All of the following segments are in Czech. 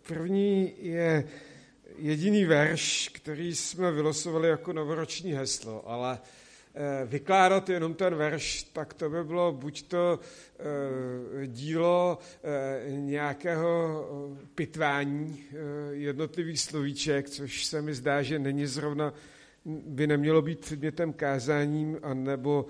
První je jediný verš, který jsme vylosovali jako novoroční heslo, ale vykládat jenom ten verš, tak to by bylo buď to dílo nějakého pitvání jednotlivých slovíček, což se mi zdá, že není zrovna, by nemělo být předmětem kázáním, anebo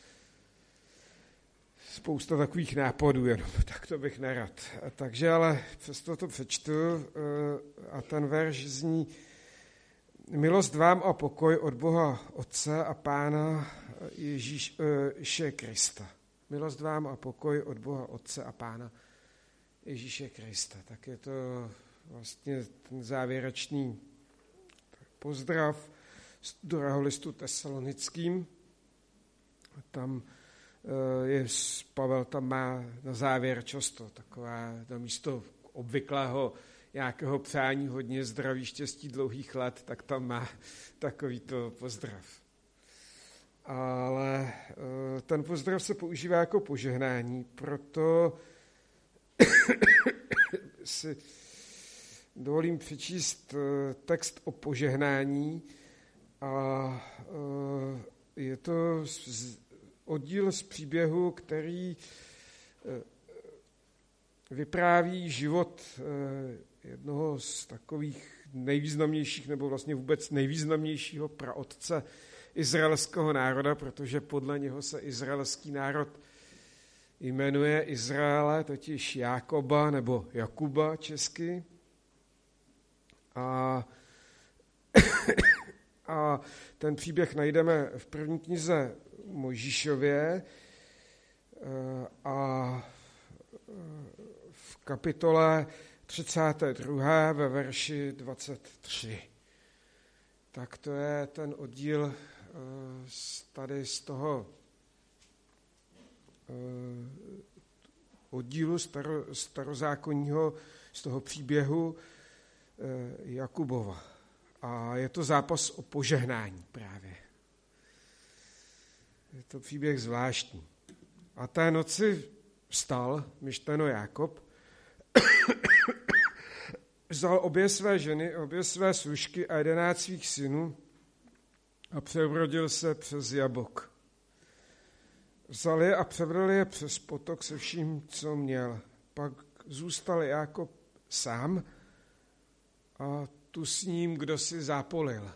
spousta takových nápadů jenom, tak to bych nerad. Takže ale přesto to přečtu a ten verš zní: Milost vám a pokoj od Boha Otce a Pána Ježíše Krista. Milost vám a pokoj od Boha Otce a Pána Ježíše Krista. Tak je to vlastně ten závěrečný pozdrav z druhého listu Tesalonickým. Tam Pavel tam má na závěr často takové místo obvyklého nějakého přání hodně zdraví, štěstí, dlouhých let, tak tam má takovýto pozdrav. Ale ten pozdrav se používá jako požehnání, proto si dovolím přečíst text o požehnání a je to oddíl z příběhu, který vypráví život jednoho z takových nejvýznamnějších, nebo vlastně vůbec nejvýznamnějšího praotce izraelského národa, protože podle něho se izraelský národ jmenuje Izraele, totiž Jákoba nebo Jakuba česky. A ten příběh najdeme v první knize Mojžíšově a v kapitole 32. ve verši 23. Tak to je ten oddíl tady z toho oddílu starozákonního, z toho příběhu Jakubova. A je to zápas o požehnání právě. Je to příběh zvláštní. A té noci vstal myšteno Jákob, vzal obě své ženy, obě své služky a 11 svých synů a přebrodil se přes Jabok. Vzal je a přebral je přes potok se vším, co měl. Pak zůstal Jákob sám a tu s ním kdo si zápolil,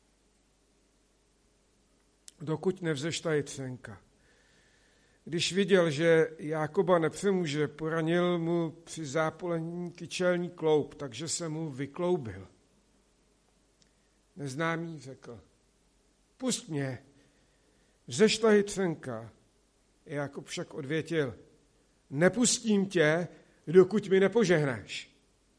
dokud nevzešla jitřenka. Když viděl, že Jákoba nepřemůže, poranil mu při zápolení kyčelní kloup, takže se mu vykloubil. Neznámý řekl: Pusť mě. Vzešla jitřenka. Jákob však odvětil: Nepustím tě, dokud mi nepožehnáš.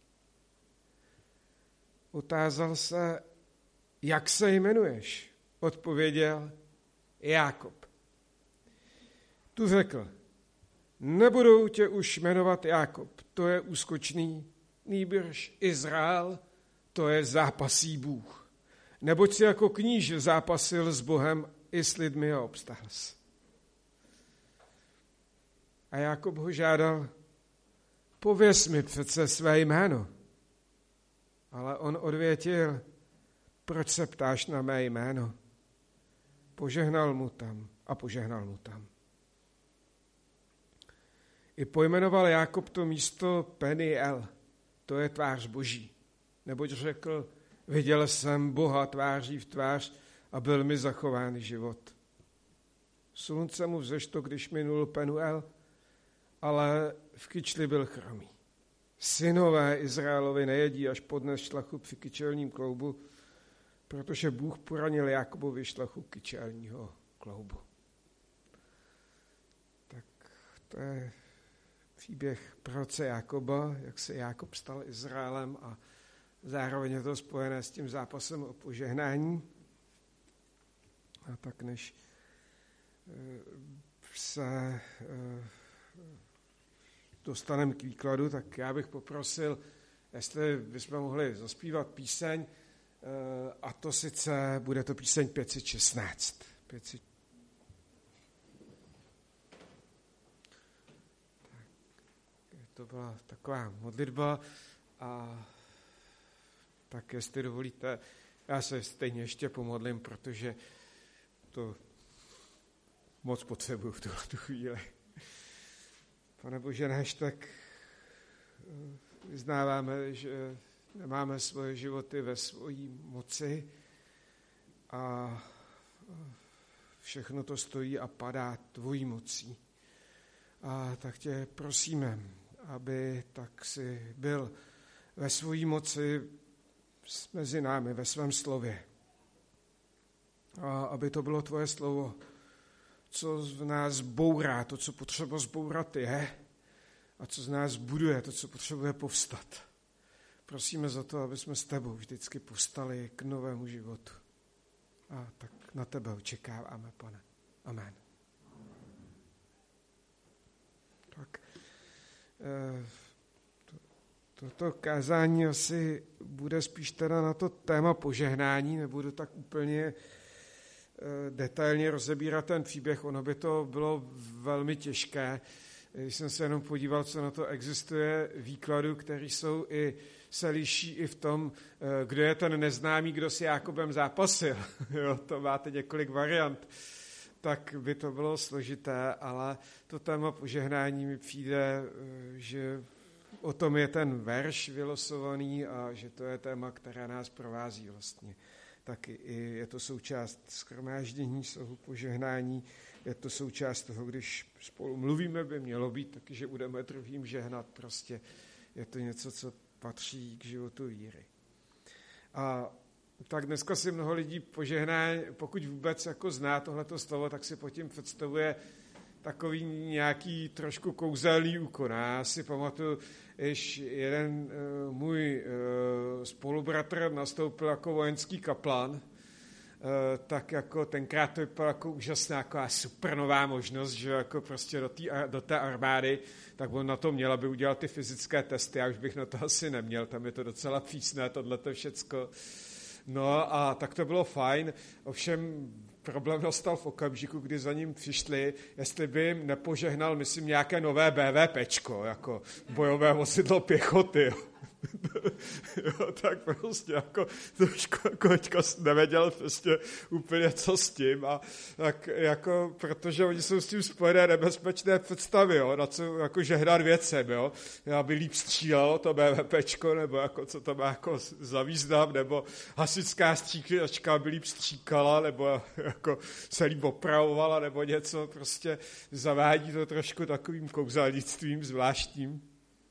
Otázal se: Jak se jmenuješ? Odpověděl: Jákob. Tu řekl: Nebudou tě už jmenovat Jákob, to je úskočný, nýbrž Izrael, to je zápasí Bůh. Neboť si jako kníže zápasil s Bohem i s lidmi a obstál jsi. A Jákob ho žádal: Pověz mi přece své jméno. Ale on odvětil: Proč se ptáš na mé jméno? Požehnal mu tam a požehnal mu tam. I pojmenoval Jákob to místo Peniel, to je tvář Boží. Neboť řekl: Viděl jsem Boha tváří v tvář a byl mi zachován život. Slunce mu vzešlo, když minul Penuel, ale v kyčli byl chromý. Synové Izraelovi nejedí až podnes šlachu při kyčelním kloubu, protože Bůh poranil Jákobovi šlachu kyčelního kloubu. Tak to je příběh proroce Jákoba, jak se Jákob stal Izraelem a zároveň je to spojené s tím zápasem o požehnání. A tak než se dostaneme k výkladu, tak já bych poprosil, jestli bychom mohli zaspívat píseň, a to sice bude to píseň 516. To byla taková modlitba a Tak jestli dovolíte, já se stejně ještě pomodlím, protože to moc potřebuju v tu chvíli. Pane Bože náš, tak vyznáváme, že nemáme svoje životy ve svojí moci a všechno to stojí a padá tvojí mocí. A tak tě prosíme, aby tak si byl ve svojí moci mezi námi, ve svém slově. A aby to bylo tvoje slovo, co v nás bourá, to, co potřeba zbourat je, a co z nás buduje, to, co potřebuje povstat. Prosíme za to, aby jsme s tebou vždycky povstali k novému životu. A tak na tebe očekáváme, Pane. Amen. Tak toto kázání asi bude spíš teda na to téma požehnání, nebudu tak úplně detailně rozebírat ten příběh, ono by to bylo velmi těžké. Když jsem se jenom podíval, co na to existuje výkladů, které jsou se liší i v tom, kdo je ten neznámý, kdo s Jákobem zápasil. Jo, to máte několik variant. Tak by to bylo složité, ale to téma požehnání mi přijde, že o tom je ten verš vylosovaný a že to je téma, které nás provází vlastně. Tak i je to součást shromáždění slohu požehnání, je to součást toho, když spolu mluvíme, by mělo být taky, že budeme druhým žehnat. Prostě je to něco, co patří k životu víry. A tak dneska si mnoho lidí požehná, pokud vůbec jako zná tohleto slovo, tak si pod tím představuje takový nějaký trošku kouzelný úkon. Já si pamatuju, když jeden můj spolubratr nastoupil jako vojenský kaplan, tak jako tenkrát to vypadalo jako úžasná, jako super nová možnost, že jako prostě do té armády, tak on na to měl, aby udělal ty fyzické testy, já už bych na to asi neměl, tam je to docela přísné, tohleto všecko. No a tak to bylo fajn, ovšem problém nastal v okamžiku, kdy za ním přišli, jestli by jim nepožehnal, myslím, nějaké nové BVPčko, jako bojové vozidlo pěchoty. Jo, tak prostě jako trošku jako teďka nevěděl prostě úplně co s tím a tak jako, protože oni jsou s tím spojené nebezpečné představy, jo, na co jako žehnat věcem, jo, aby líp střílelo to BVPčko, nebo jako co to má jako za význam, nebo hasičská stříkačka by líp stříkala, nebo jako se líp opravovala, nebo něco, prostě zavádí to trošku takovým kouzelnictvím zvláštním.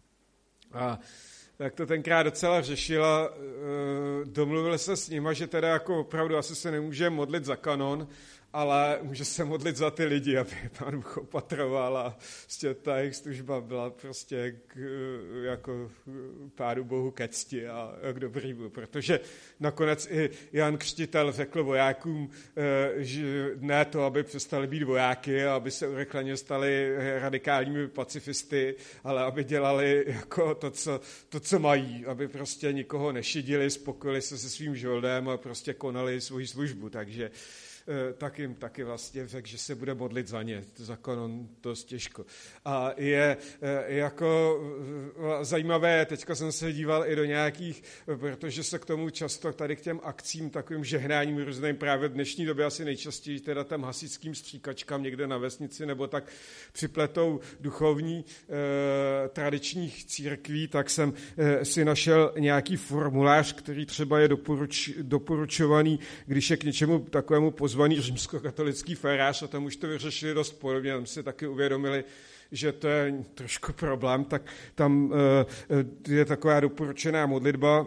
A tak to tenkrát docela řešila, domluvili se s nima, že teda jako opravdu asi se nemůže modlit za kanon, ale může se modlit za ty lidi, aby Pán Bůh opatroval a prostě ta jejich služba byla prostě jako Pánu Bohu ke cti a k dobrýmu, protože nakonec i Jan Křtitel řekl vojákům, že ne to, aby přestali být vojáky a aby se urychleně stali radikálními pacifisty, ale aby dělali jako to, co mají, aby prostě nikoho nešidili, spokojili se se svým žoldem a prostě konali svoji službu, takže tak jim taky vlastně řekl, že se bude modlit za ně, za kanon dost těžko. A je jako zajímavé, teďka jsem se díval i do nějakých, protože se k tomu často tady k těm akcím, takovým žehnáním různým právě v dnešní době asi nejčastěji teda tam hasičským stříkačkám někde na vesnici nebo tak připletou duchovní tradičních církví, tak jsem si našel nějaký formulář, který třeba je doporučovaný, když je k něčemu takovému pozvaný římskokatolický farář a tam už to vyřešili dost podobně, tam si taky uvědomili, že to je trošku problém, tak tam je taková doporučená modlitba.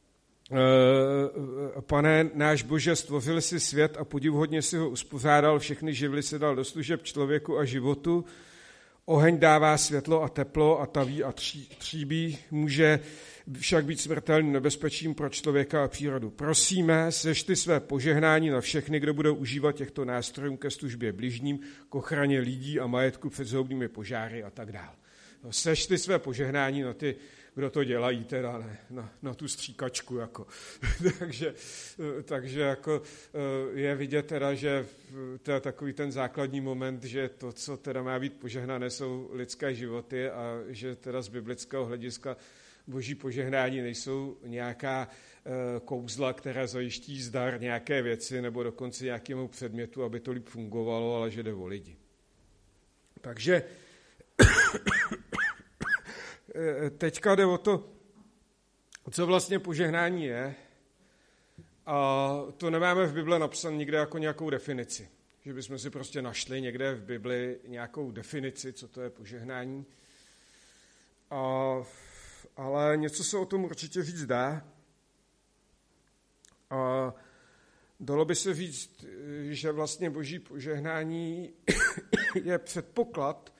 Pane náš Bože, stvořil si svět a podivuhodně si ho uspořádal, všechny živly si dal do služeb člověku a životu. Oheň dává světlo a teplo a taví a tříbí, může však být smrtelným nebezpečím pro člověka a přírodu. Prosíme, sešli své požehnání na všechny, kdo budou užívat těchto nástrojů ke službě bližním, k ochraně lidí a majetku před zhoubnými požáry a tak dále. Sešli své požehnání na ty, kdo to dělají, teda ne, na tu stříkačku. Jako. takže jako je vidět teda, že to je takový ten základní moment, že to, co teda má být požehnané, jsou lidské životy a že teda z biblického hlediska boží požehnání nejsou nějaká kouzla, která zajiští zdar nějaké věci nebo dokonce nějakému předmětu, aby to líp fungovalo, ale že jde o lidi. Takže teďka jde o to, co vlastně požehnání je. A to nemáme v Bibli napsané nikde jako nějakou definici. Že bychom si prostě našli někde v Bibli nějakou definici, co to je požehnání. Ale něco se o tom určitě říct dá. A dalo by se říct, že vlastně boží požehnání je předpoklad,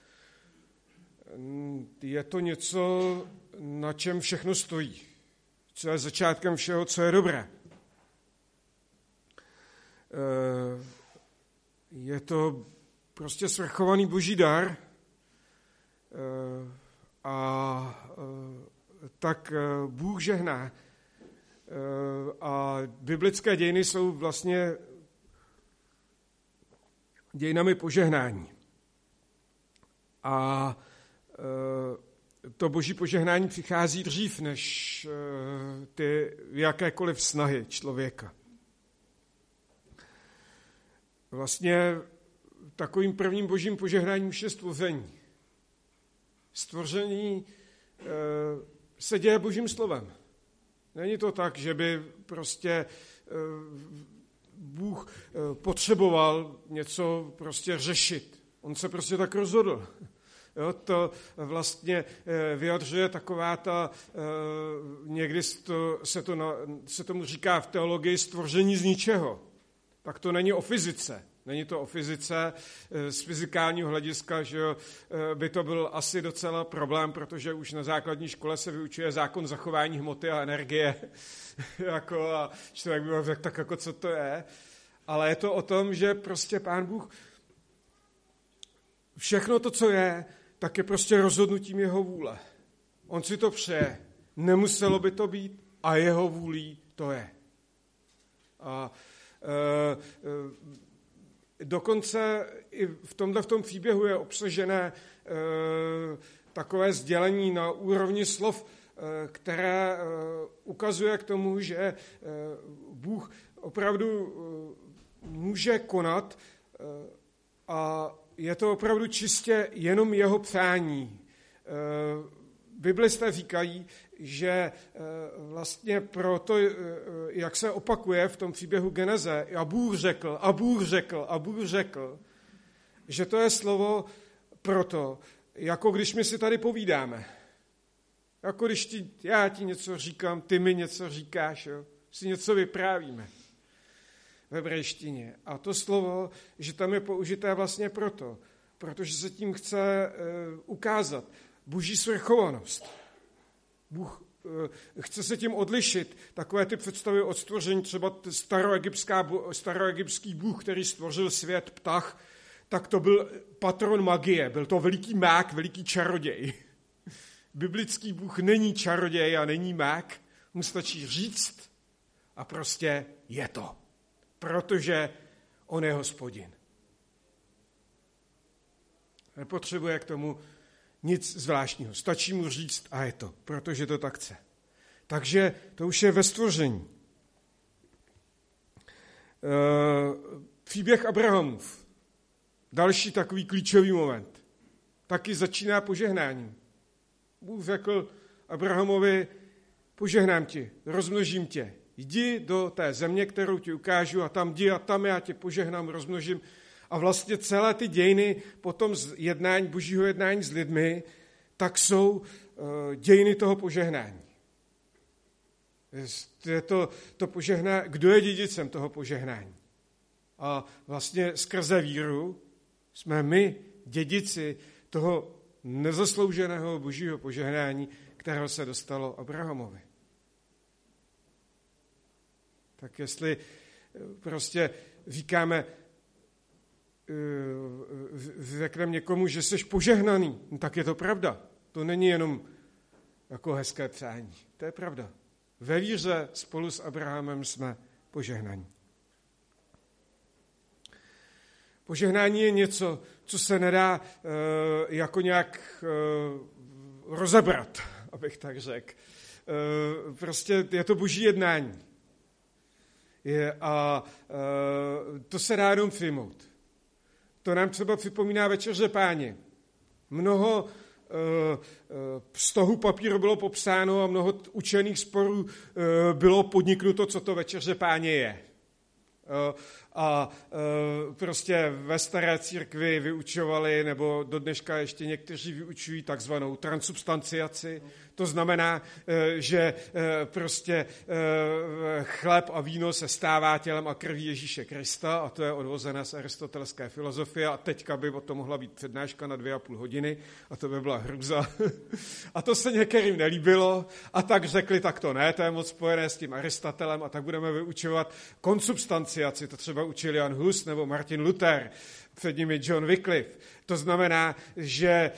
je to něco, na čem všechno stojí, co je začátkem všeho, co je dobré. Je to prostě svrchovaný boží dar a tak Bůh žehná. A biblické dějiny jsou vlastně dějinami požehnání. A to boží požehnání přichází dřív než ty jakékoliv snahy člověka. Vlastně takovým prvním božím požehnáním už je stvoření. Stvoření se děje božím slovem. Není to tak, že by prostě Bůh potřeboval něco prostě řešit. On se prostě tak rozhodl. Jo, to vlastně vyjadřuje taková ta, někdy se tomu říká v teologii stvoření z ničeho. Tak to není o fyzice. Není to o fyzice z fyzikálního hlediska, že by to byl asi docela problém, protože už na základní škole se vyučuje zákon zachování hmoty a energie. A člověk by řekl, tak jako co to je. Ale je to o tom, že prostě Pán Bůh všechno to, co je, tak je prostě rozhodnutím jeho vůle. On si to přeje. Nemuselo by to být a jeho vůlí to je. A dokonce i v tom příběhu je obsažené takové sdělení na úrovni slov, které ukazuje k tomu, že Bůh opravdu může konat a je to opravdu čistě jenom jeho přání. Biblisté říkají, že vlastně proto, jak se opakuje v tom příběhu Geneze, a Bůh řekl, a Bůh řekl, a Bůh řekl, že to je slovo proto, jako když my si tady povídáme. Jako když já ti něco říkám, ty mi něco říkáš, jo? Si něco vyprávíme v hebrejštině. A to slovo, že tam je použité vlastně proto, protože se tím chce ukázat boží svrchovanost. Bůh chce se tím odlišit. Takové ty představy od stvoření, třeba staroegyptský Bůh, který stvořil svět, ptach, tak to byl patron magie, byl to veliký mák, veliký čaroděj. Biblický Bůh není čaroděj a není mák, mu stačí říct a prostě je to. Protože on je Hospodin. Nepotřebuje k tomu nic zvláštního. Stačí mu říct a je to, protože to tak chce. Takže to už je ve stvoření. Příběh Abrahamův. Další takový klíčový moment. Taky začíná požehnáním. Bůh řekl Abrahamovi, požehnám ti, rozmnožím tě. Jdi do té země, kterou ti ukážu a tam jdi a tam já tě požehnám, rozmnožím. A vlastně celé ty dějiny potom z božího jednání s lidmi, tak jsou dějiny toho požehnání. Je to požehnání, kdo je dědicem toho požehnání? A vlastně skrze víru jsme my dědici toho nezaslouženého božího požehnání, kterého se dostalo Abrahamovi. Tak jestli prostě říkáme, řekneme někomu, že jsi požehnaný, tak je to pravda. To není jenom jako hezké přání. To je pravda. Ve víře spolu s Abrahamem jsme požehnaní. Požehnání je něco, co se nedá jako nějak rozebrat. abych tak řekl. Prostě je to boží jednání. A to se dá jenom přijmout. To nám třeba připomíná Večeře Páně. Mnoho stohů papíru bylo popsáno a mnoho učených sporů bylo podniknuto, co to Večeře Páně je. A prostě ve staré církvi vyučovali, nebo do dneška ještě někteří vyučují takzvanou transubstanciaci. To znamená, že prostě chléb a víno se stává tělem a krví Ježíše Krista, a to je odvozené z aristotelské filozofie, a teďka by o tom mohla být přednáška na 2,5 hodiny, a to by byla hrůza. A to se některým nelíbilo, a tak řekli, tak to ne, to je moc spojené s tím Aristotelem, a tak budeme vyučovat konsubstanciaci, to třeba učil Jan Hus nebo Martin Luther, před nimi John Wycliffe. To znamená, že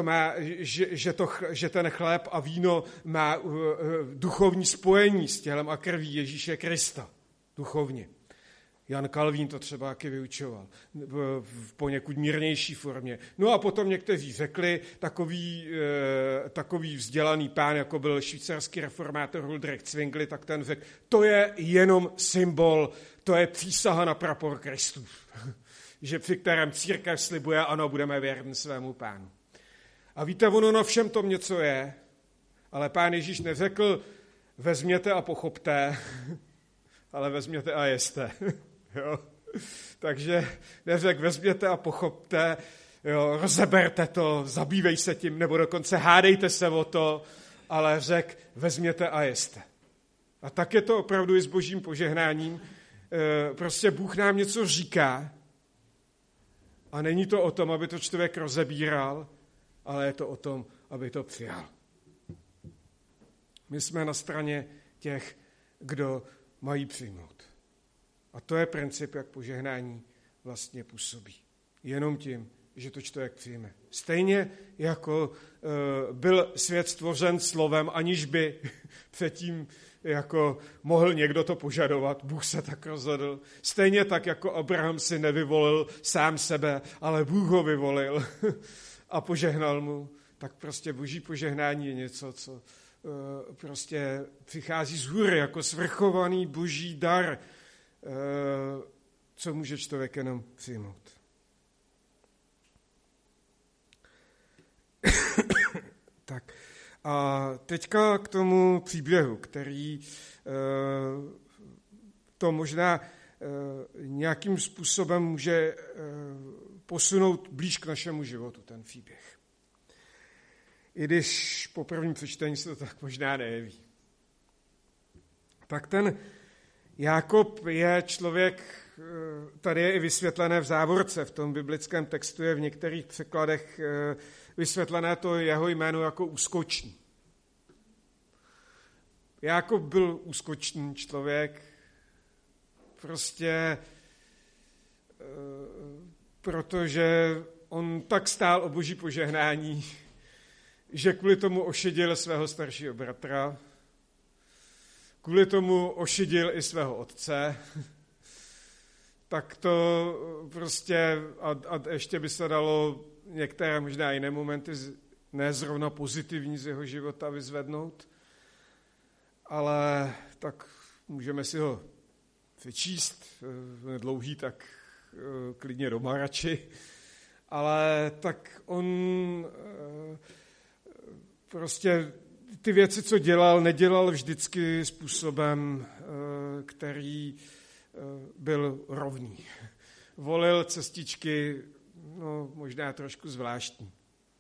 ten chléb a víno má duchovní spojení s tělem a krví Ježíše Krista. Duchovně. Jan Kalvín to třeba taky vyučoval v poněkud mírnější formě. No a potom někteří řekli, takový vzdělaný pán, jako byl švýcarský reformátor Huldrych Zwingli, tak ten řekl, to je jenom symbol, to je přísaha na prapor Kristův. Že při kterém církev slibuje, ano, budeme věrni svému pánu. A víte, ono na všem tom něco je, ale pán Ježíš neřekl, vezměte a pochopte, ale vezměte a jeste. Jo? Takže neřekl, vezměte a pochopte, jo, rozeberte to, zabývej se tím, nebo dokonce hádejte se o to, ale řekl, vezměte a jeste. A tak je to opravdu i s božím požehnáním. Prostě Bůh nám něco říká, a není to o tom, aby to člověk rozebíral, ale je to o tom, aby to přijal. My jsme na straně těch, kdo mají přijmout. A to je princip, jak požehnání vlastně působí. Jenom tím, že to člověk přijme. Stejně jako byl svět stvořen slovem, aniž by předtím jako mohl někdo to požadovat, Bůh se tak rozhodl. Stejně tak, jako Abraham si nevyvolil sám sebe, ale Bůh ho vyvolil a požehnal mu, tak prostě boží požehnání je něco, co prostě přichází z hůry jako svrchovaný boží dar, co může člověk jenom přijmout. Tak. A teďka k tomu příběhu, který to možná nějakým způsobem může posunout blíž k našemu životu, ten příběh. I když po prvním přečtení se to tak možná nejeví. Tak ten Jákob je člověk, tady je i vysvětlené v závorce, v tom biblickém textu je v některých překladech vysvětlené to jeho jméno jako úskočný. Jákob byl úskočný člověk, prostě protože on tak stál o boží požehnání, že kvůli tomu ošidil svého staršího bratra, kvůli tomu ošidil i svého otce, tak to prostě, a ještě by se dalo některé možná jiné momenty, ne zrovna pozitivní z jeho života vyzvednout, ale tak můžeme si ho přečíst, dlouhý, tak klidně doma radši, ale tak on prostě ty věci, co dělal, nedělal vždycky způsobem, který byl rovný. Volil cestičky, no, možná trošku zvláštní.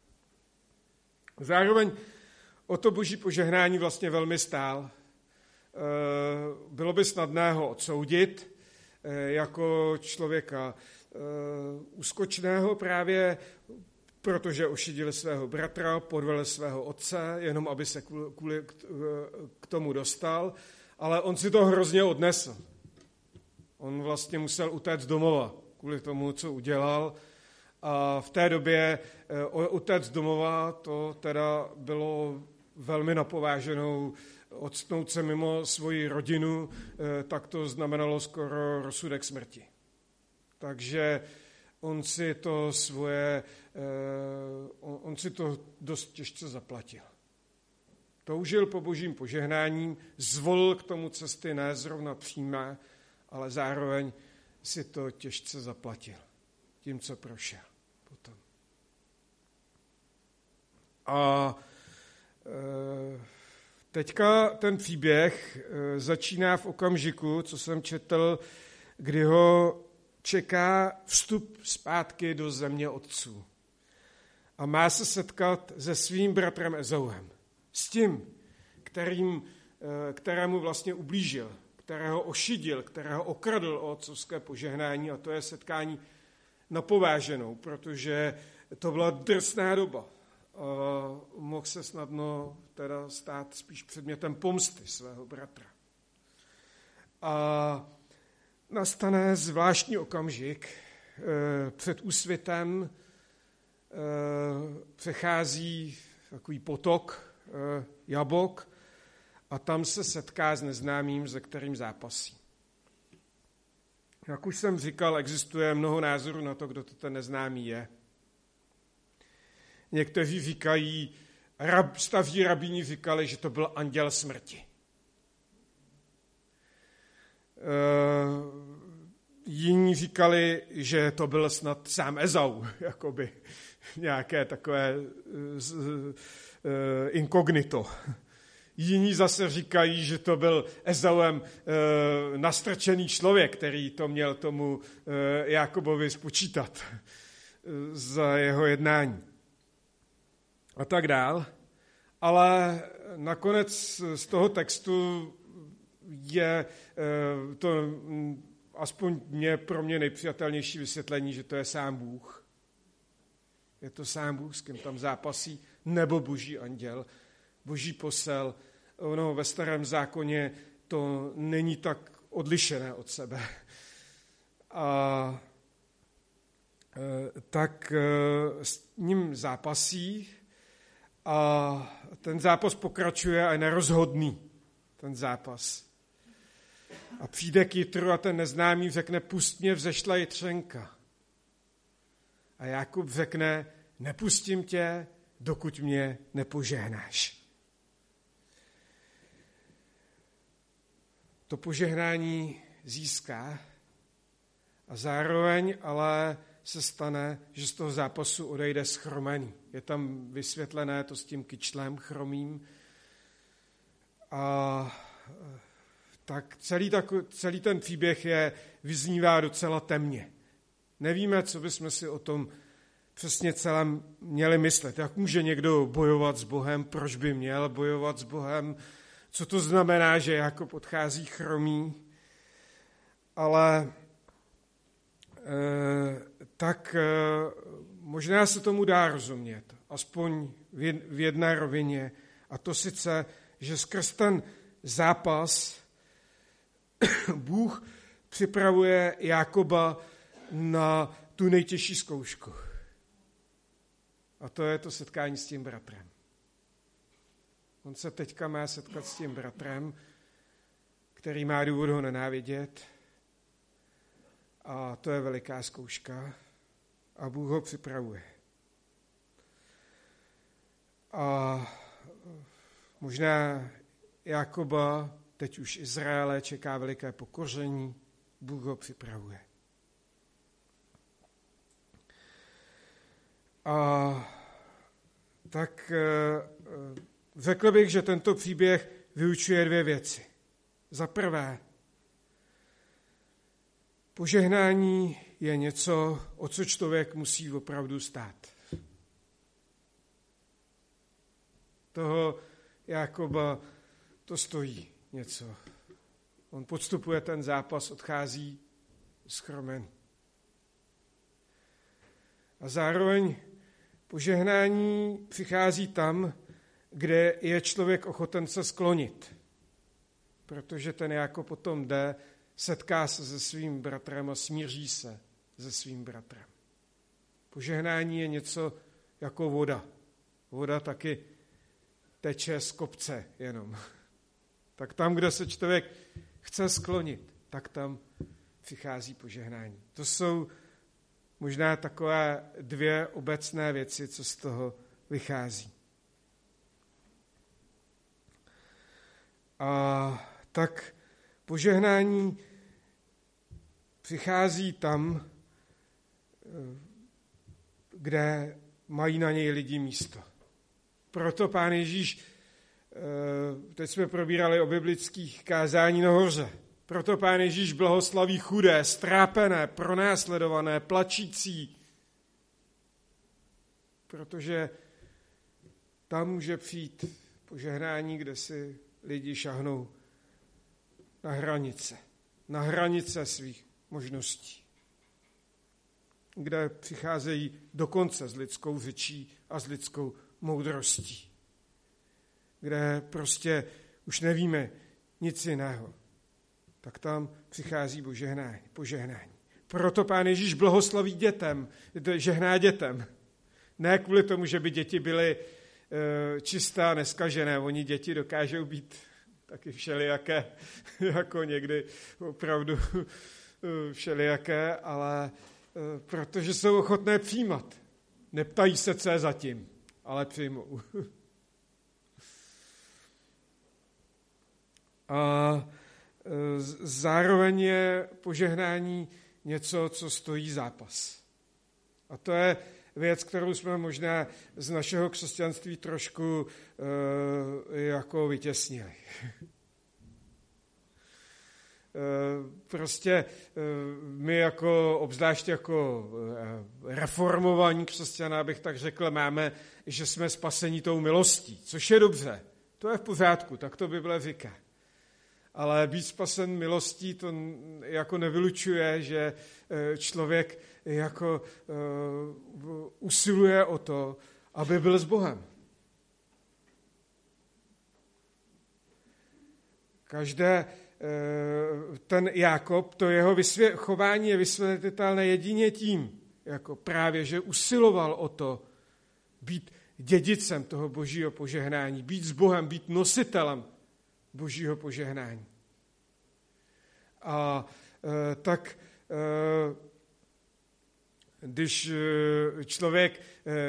Zároveň o to boží požehnání vlastně velmi stál. Bylo by snadné ho odsoudit jako člověka úskočného právě, protože ošidil svého bratra, podvedl svého otce, jenom aby se k tomu dostal, ale on si to hrozně odnesl. On vlastně musel utéct domova kvůli tomu, co udělal. A v té době utéct domova, to teda bylo velmi napováženou, odstnout se mimo svoji rodinu, tak to znamenalo skoro rozsudek smrti. Takže on si to dost těžce zaplatil. Toužil po božím požehnání, zvolil k tomu cesty ne zrovna přímé, ale zároveň si to těžce zaplatil tím, co prošel potom. A teďka ten příběh začíná v okamžiku, co jsem četl, kdy ho čeká vstup zpátky do země otců. A má se setkat se svým bratrem Ezauem. S tím, kterému vlastně ublížil, kterého ošidil, kterého okradl o otcovské požehnání, a to je setkání na pováženou, protože to byla drsná doba. Mohl se snadno teda stát spíš předmětem pomsty svého bratra. A nastane zvláštní okamžik. Před úsvitem přechází takový potok, Jabok, a tam se setká s neznámým, se kterým zápasí. Jak už jsem říkal, existuje mnoho názorů na to, kdo to ten neznámý je. Někteří říkají, staří rabíni říkali, že to byl anděl smrti. Jiní říkali, že to byl snad sám Ezau, jakoby nějaké takové inkognito. Jiní zase říkají, že to byl Ezauem nastrčený člověk, který to měl tomu Jákobovi spočítat za jeho jednání. A tak dál. Ale nakonec z toho textu je to aspoň pro mě nejpřijatelnější vysvětlení, že to je sám Bůh. Je to sám Bůh, s kým tam zápasí, nebo boží anděl, boží posel. Ono ve Starém zákoně to není tak odlišené od sebe. A tak s ním zápasí a ten zápas pokračuje a je nerozhodný, ten zápas. A přijde k Jitru a ten neznámý řekne, pust mě, vzešla jitřenka. A Jakub řekne, nepustím tě, dokud mě nepožehnáš. To požehnání získá a zároveň ale se stane, že z toho zápasu odejde schromený. Je tam vysvětlené to s tím kyčlem chromým. A tak celý ten příběh vyznívá docela temně. Nevíme, co bychom si o tom přesně celém měli myslet. Jak může někdo bojovat s Bohem, proč by měl bojovat s Bohem, co to znamená, že Jakob odchází chromý. Ale možná se tomu dá rozumět, aspoň v jedné rovině, a to sice, že skrz ten zápas Bůh připravuje Jákoba na tu nejtěžší zkoušku. A to je to setkání s tím bratrem. On se teďka má setkat s tím bratrem, který má důvod ho nenávidět. A to je veliká zkouška. A Bůh ho připravuje. A možná Jákoba, teď už Izraele, čeká veliké pokoření. Bůh ho připravuje. A tak řekl bych, že tento příběh vyučuje dvě věci. Za prvé, požehnání je něco, o co člověk musí opravdu stát. Toho Jákoba to stojí něco. On podstupuje ten zápas, odchází schromen. A zároveň požehnání přichází tam, kde je člověk ochoten se sklonit. Protože ten Jákob potom jde, setká se se svým bratrem a smíří se se svým bratrem. Požehnání je něco jako voda. Voda taky teče z kopce jenom. Tak tam, kde se člověk chce sklonit, tak tam přichází požehnání. To jsou možná takové dvě obecné věci, co z toho vychází. A tak požehnání přichází tam, kde mají na něj lidi místo. Proto Pán Ježíš, teď jsme probírali o biblických kázání na hoře, proto Pán Ježíš blahoslaví chudé, strápené, pronásledované, plačící, protože tam může přijít požehnání, kde si lidi šahnou na hranice svých možností, kde přicházejí dokonce s lidskou řečí a s lidskou moudrostí, kde prostě už nevíme nic jiného, tak tam přichází požehnání. Proto Pán Ježíš blahoslaví dětem, žehná dětem. Ne kvůli tomu, že by děti byly čisté a neskažené. Oni děti dokážou být taky všelijaké, jako někdy opravdu všelijaké, ale protože jsou ochotné přijímat. Neptají se, co je zatím, ale přijmou. A zároveň je požehnání něco, co stojí zápas. A to je věc, kterou jsme možná z našeho křesťanství trošku jako vytěsnili. Prostě my jako, obzvlášť jako reformovaní křesťané, bych tak řekl, máme, že jsme spaseni tou milostí, což je dobře. To je v pořádku, tak to Bible říká. Ale být spasen milostí to jako nevylučuje, že člověk jako usiluje o to, aby byl s Bohem. Ten Jákob, to jeho chování je vysvětlitelné jedině tím, jako právě, že usiloval o to být dědicem toho božího požehnání, být s Bohem, být nositelem božího požehnání. A tak když člověk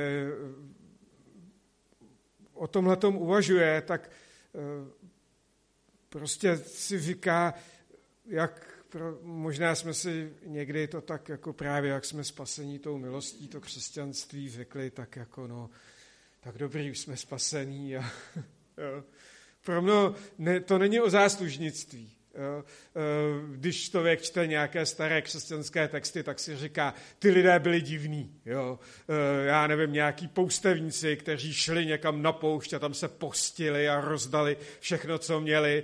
o tomhletom uvažuje, tak prostě si říká, možná jsme si někdy to tak jako právě, jak jsme spasení tou milostí, to křesťanství řekli, tak jako no, tak dobrý, už jsme spasení. A, jo. Pro mě to není o záslužnictví. Jo. Když člověk čte nějaké staré křesťanské texty, tak si říká, ty lidé byli divní. Jo. Já nevím, nějaký poustevníci, kteří šli někam na poušť a tam se postili a rozdali všechno, co měli,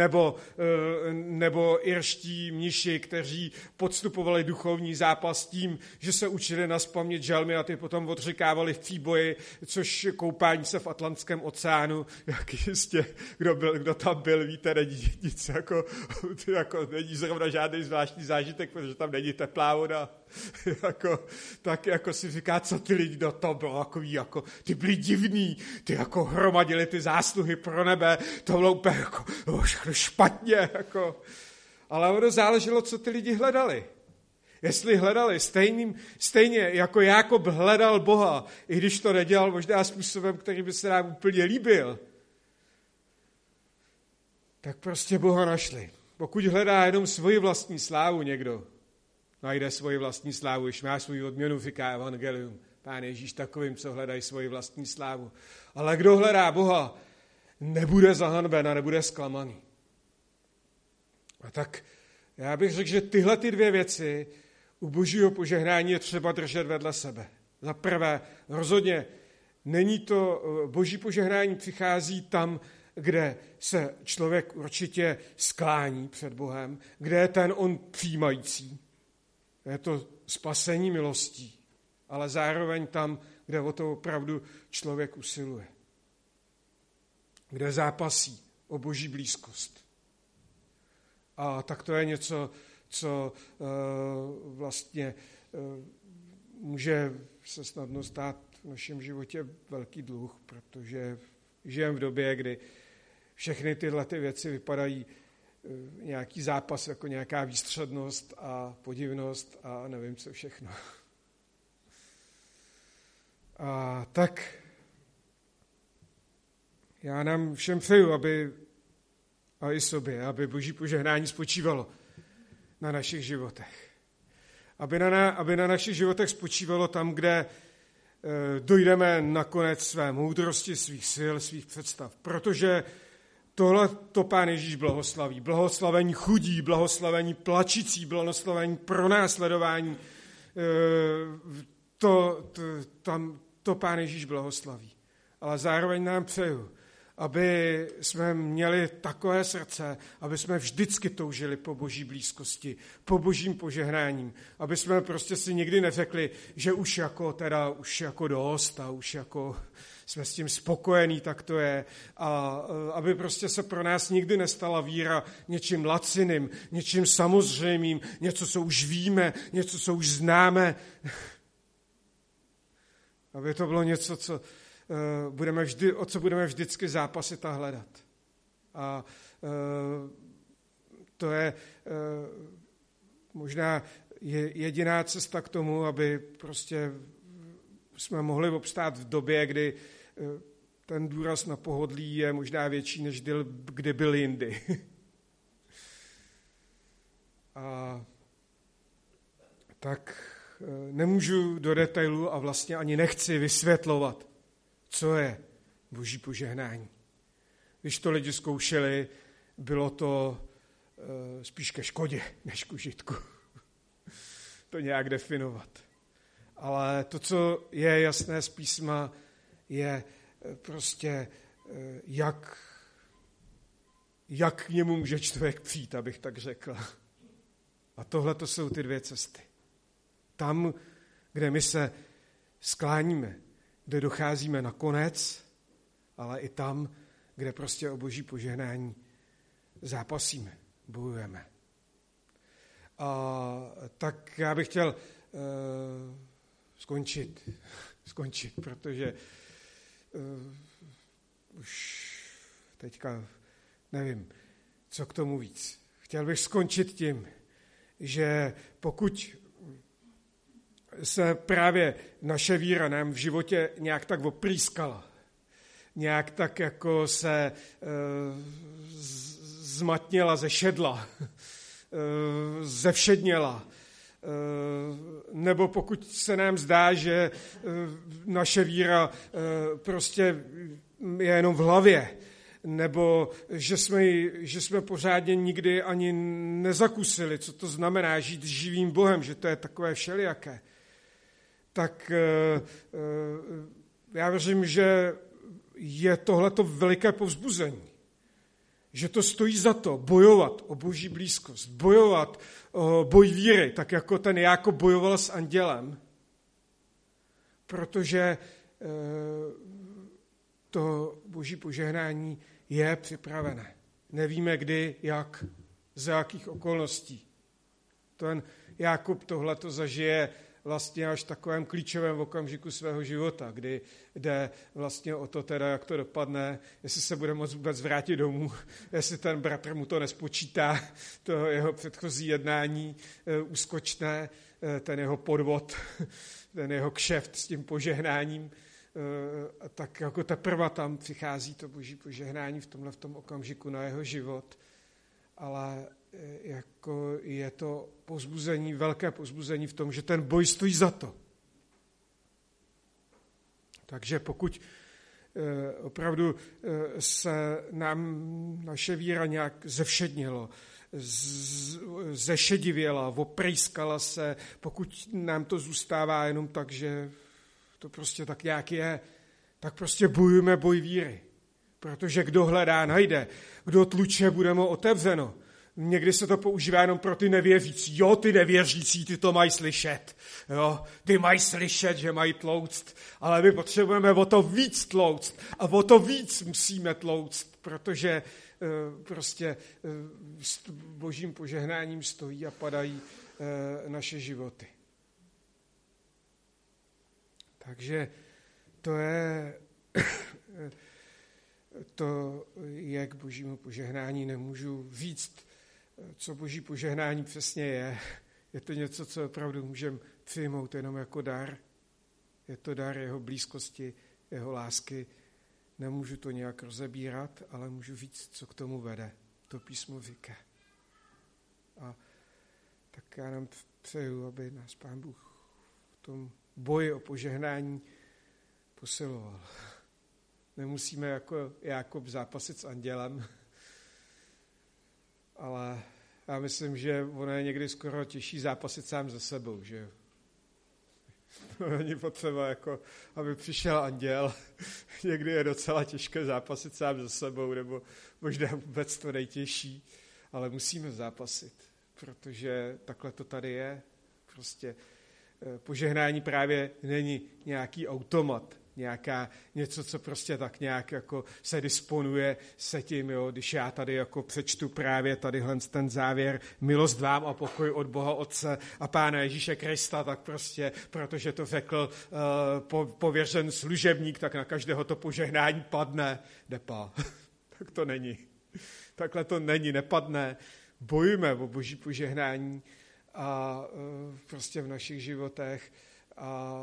nebo irští mniši, kteří podstupovali duchovní zápas tím, že se učili nazpaměť žalmy a ty potom odřekávali v příboji, což koupání se v Atlantském oceánu, jak jistě, kdo tam byl, víte, není nic jako není zrovna žádný zvláštní zážitek, protože tam není teplá voda. Tak jako si říká, co ty lidi do toho bylo jako, ty byli divní, ty jako hromadili ty zásluhy pro nebe, to bylo úplně jako špatně. Jako. Ale ono záleželo, co ty lidi hledali. Jestli hledali stejně jako Jákob hledal Boha, i když to nedělal možná způsobem, který by se nám úplně líbil, tak prostě Boha našli. Pokud hledá jenom svoji vlastní slávu někdo, najde svoji vlastní slávu, když má svou odměnu, říká evangelium. Pán Ježíš takovým, co hledají svoji vlastní slávu. Ale kdo hledá Boha, nebude zahanben a nebude zklamaný. A tak já bych řekl, že tyhle ty dvě věci u božího požehnání je třeba držet vedle sebe. Za prvé, rozhodně není to, boží požehnání přichází tam, kde se člověk určitě sklání před Bohem, kde je ten on přijímající. Je to spasení milostí, ale zároveň tam, kde o to opravdu člověk usiluje. Kde zápasí o boží blízkost. A tak to je něco, co vlastně může se snadno stát v našem životě velký dluh, protože žijeme v době, kdy všechny tyhle ty věci vypadají nějaký zápas, jako nějaká výstřednost a podivnost a nevím co všechno. A tak já nám všem přeju, aby a i sobě, aby Boží požehnání spočívalo na našich životech. Aby na našich životech spočívalo tam, kde dojdeme nakonec své moudrosti, svých sil, svých představ. Protože tohle to Pán Ježíš blahoslaví. Blahoslavení chudí, blahoslavení plačící, blahoslavení pronásledování. To Pán Ježíš blahoslaví. Ale zároveň nám přeju, aby jsme měli takové srdce, aby jsme vždycky toužili po Boží blízkosti, po Božím požehnáním, aby jsme prostě si nikdy neřekli, že už jako dost a už jako jsme s tím spokojení, tak to je. A aby prostě se pro nás nikdy nestala víra něčím laciným, něčím samozřejmým, něco, co už víme, něco, co už známe. Aby to bylo něco, o co budeme vždycky zápasit a hledat. A to je možná jediná cesta k tomu, aby prostě jsme mohli obstát v době, kdy ten důraz na pohodlí je možná větší, než kdy byl jindy. A tak nemůžu do detailu a vlastně ani nechci vysvětlovat, co je Boží požehnání. Když to lidi zkoušeli, bylo to spíš ke škodě, než k užitku. To nějak definovat. Ale to, co je jasné z písma, je prostě, jak k němu může člověk přijít, abych tak řekl. A tohle to jsou ty dvě cesty. Tam, kde my se skláníme, kde docházíme na konec, ale i tam, kde prostě o Boží požehnání zápasíme, bojujeme. A tak já bych chtěl skončit, protože už teďka nevím, co k tomu víc. Chtěl bych skončit tím, že pokud se právě naše víra nám v životě nějak tak oprýskala, nějak tak jako se zmatněla, zešedla, zevšedněla, nebo pokud se nám zdá, že naše víra prostě je jenom v hlavě, nebo že jsme pořádně nikdy ani nezakusili, co to znamená žít s živým Bohem, že to je takové všelijaké, tak já věřím, že je tohleto veliké povzbuzení. Že to stojí za to bojovat o Boží blízkost, bojovat o boj víry, tak jako ten Jákob bojoval s andělem, protože to Boží požehnání je připravené. Nevíme kdy, jak, za jakých okolností. Ten Jákob tohleto zažije vlastně až v takovém klíčovém okamžiku svého života, kdy jde vlastně o to teda, jak to dopadne, jestli se bude moct vůbec vrátit domů, jestli ten bratr mu to nespočítá, to jeho předchozí jednání úskočné, ten jeho podvod, ten jeho kšeft s tím požehnáním, tak jako teprve tam přichází to Boží požehnání v tom okamžiku na jeho život, ale jako je to povzbuzení, velké povzbuzení v tom, že ten boj stojí za to. Takže pokud opravdu se nám naše víra nějak zevšednilo, zešedivěla, oprejskala se, pokud nám to zůstává jenom tak, že to prostě tak nějak je, tak prostě bojujeme boj víry. Protože kdo hledá, najde. Kdo tluče, bude mu otevřeno. Někdy se to používá jenom pro ty nevěřící. Jo, ty nevěřící, ty to mají slyšet. Jo, ty mají slyšet, že mají tlouct, ale my potřebujeme o to víc tlouct a o to víc musíme tlouct, protože prostě s Božím požehnáním stojí a padají naše životy. Takže to je k Božímu požehnání, nemůžu říct, co Boží požehnání přesně je. Je to něco, co opravdu můžeme přijmout jenom jako dar. Je to dar jeho blízkosti, jeho lásky. Nemůžu to nějak rozebírat, ale můžu říct, co k tomu vede. to písmo říká. A tak já nám přeju, aby nás Pán Bůh v tom boji o požehnání posiloval. Nemusíme jako Jákob zápasit s andělem, ale já myslím, že ono je někdy skoro těžší zápasit sám se sebou, že jo. To není potřeba, jako, aby přišel anděl. Někdy je docela těžké zápasit sám se sebou, nebo možná vůbec to nejtěžší, ale musíme zápasit, protože takhle to tady je. Prostě požehnání právě není nějaký automat, něco, co prostě tak nějak jako se disponuje se tím, jo, když já tady jako přečtu právě tadyhle ten závěr, milost vám a pokoj od Boha Otce a Pána Ježíše Krista, tak prostě, protože to řekl pověřen služebník, tak na každého to požehnání padne, depa. Tak to není. Takhle to není, nepadne. Bojujeme o Boží požehnání a prostě v našich životech a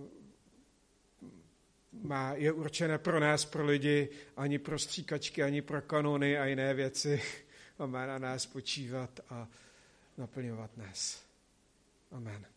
je určené pro nás, pro lidi, ani pro stříkačky, ani pro kanony a jiné věci. A má na nás počívat a naplňovat nás. Amen.